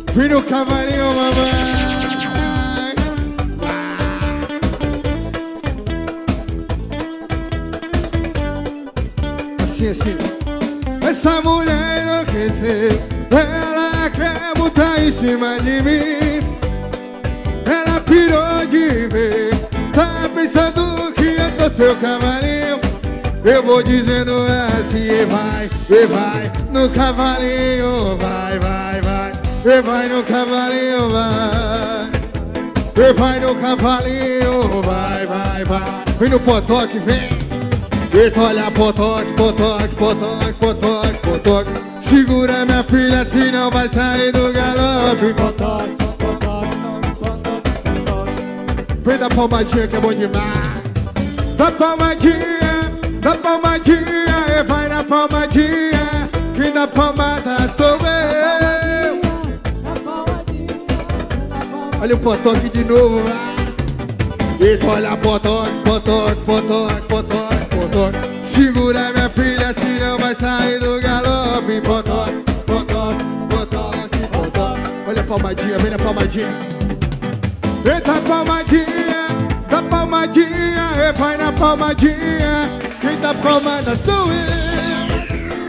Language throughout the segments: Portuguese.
Vem no cavalinho, mamãe. Assim. Essa mulher enlouqueceu. Ela quer botar em cima de mim. Ela pirou de ver. Tá pensando que eu tô seu cavalinho. Eu vou dizendo assim, e vai no cavalinho, vai. E vai no cavalinho, vai. E vai no cavalinho, vai. Vem no potoque, vem. Eita, olha, potoque. Segura minha filha, senão vai sair do galope. Vem da palmadinha que é bom demais. Da palmadinha, e vai na palmadinha. Quem dá palmada sou eu. Olha o potoque de novo, vai. Eita, olha, potoque. Segura minha filha, senão vai sair do galope. Potoque. Olha a palmadinha, vem na palmadinha. Eita, da palmadinha, e vai na palmadinha. Quem dá palmada sou eu.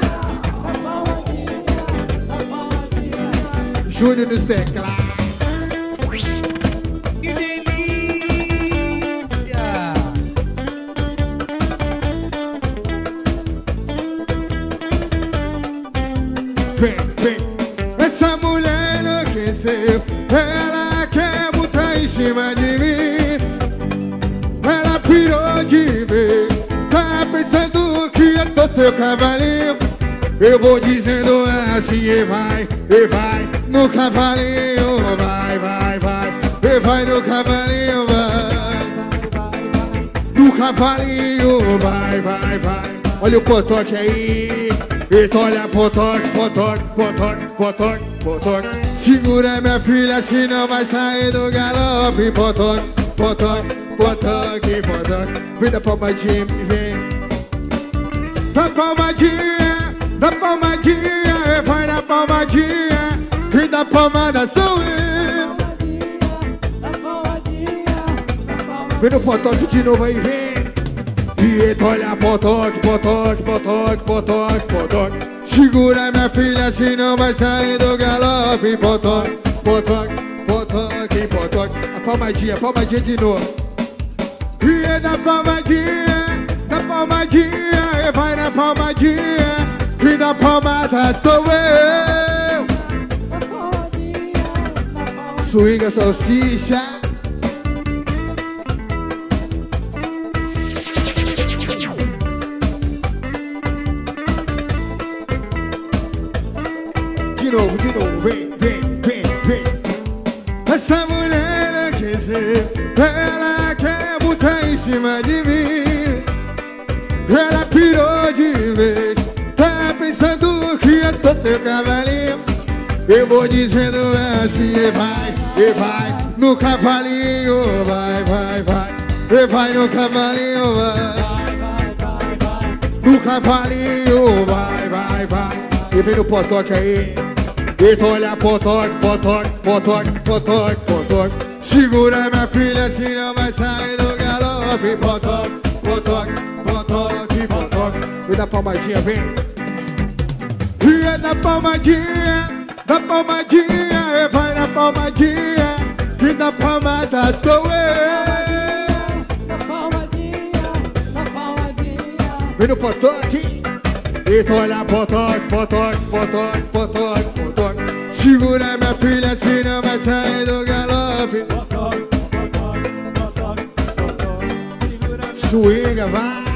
Júnior nos teclados. Que delícia! Vem. Essa mulher enlouqueceu. Ela quer botar em cima de mim. Ela pirou de ver. Tá pensando que eu tô seu cavalinho. Eu vou dizendo assim, e vai no cavalinho, vai. E vai no cavalinho, vai. No cavalinho, vai. Olha o potoque aí. Eita, olha, potoque. Segura minha filha, senão vai sair do galope. Potoque. Vem da palmadinha, vem. Da palmadinha, e vai na palmadinha. Quem dá palmada sou eu. Vem no potoque de novo aí, vem. Eita, olha, potoque. Segura minha filha, senão vai sair do galope. Potoque. A palmadinha de novo. E é da palmadinha, e vai na palmadinha. Quem dá palmada sou eu. Swinga salsicha. De novo, vem. Essa mulher enlouqueceu. Ela quer botar em cima de mim. Ela pirou de vez. Tá pensando que eu tô teu cavalinho. Eu vou dizendo assim, e vai no cavalinho, vai. E vai no cavalinho, vai. No cavalinho, vai. E vem no potoque aí. Eita, olha, potoque. Segura minha filha, senão vai sair do galope. Potoque. Vem da palmadinha, vem. E é da palmadinha, e vai na palmadinha. Quem dá palmada sou eu. Vem no potoque. Eita, olha, potoque. Segura minha filha, senão vai sair do galope. Swinga, vai.